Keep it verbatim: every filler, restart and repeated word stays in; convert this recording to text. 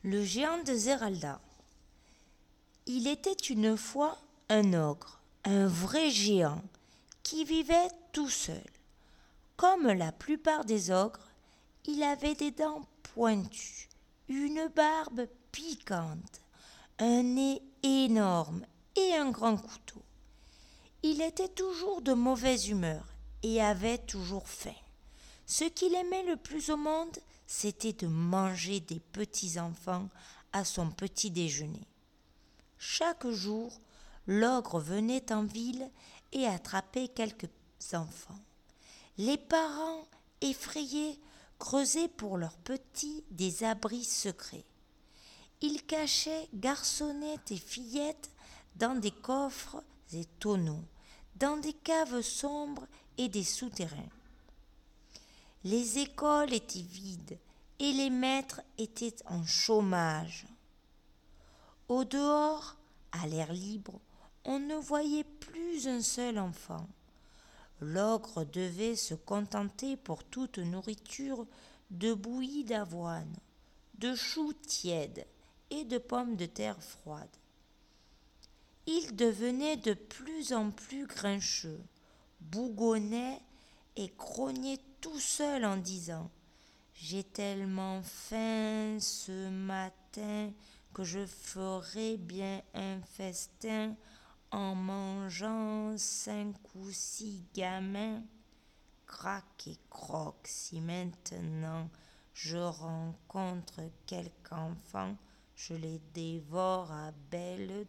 Le géant de Zeralda. Il était une fois un ogre, un vrai géant, qui vivait tout seul. Comme la plupart des ogres, il avait des dents pointues, une barbe piquante, un nez énorme et un grand couteau. Il était toujours de mauvaise humeur et avait toujours faim. Ce qu'il aimait le plus au monde, c'était de manger des petits-enfants à son petit déjeuner. Chaque jour, l'ogre venait en ville et attrapait quelques enfants. Les parents, effrayés, creusaient pour leurs petits des abris secrets. Ils cachaient garçonnettes et fillettes dans des coffres et tonneaux, dans des caves sombres et des souterrains. Les écoles étaient vides et les maîtres étaient en chômage. Au dehors, à l'air libre, on ne voyait plus un seul enfant. L'ogre devait se contenter pour toute nourriture de bouillie d'avoine, de choux tièdes et de pommes de terre froides. Il devenait de plus en plus grincheux, bougonnait et grognait tout seul en disant « J'ai tellement faim ce matin que je ferai bien un festin en mangeant cinq ou six gamins. Crac et croc, si maintenant je rencontre quelque enfant, je les dévore à belles dents. »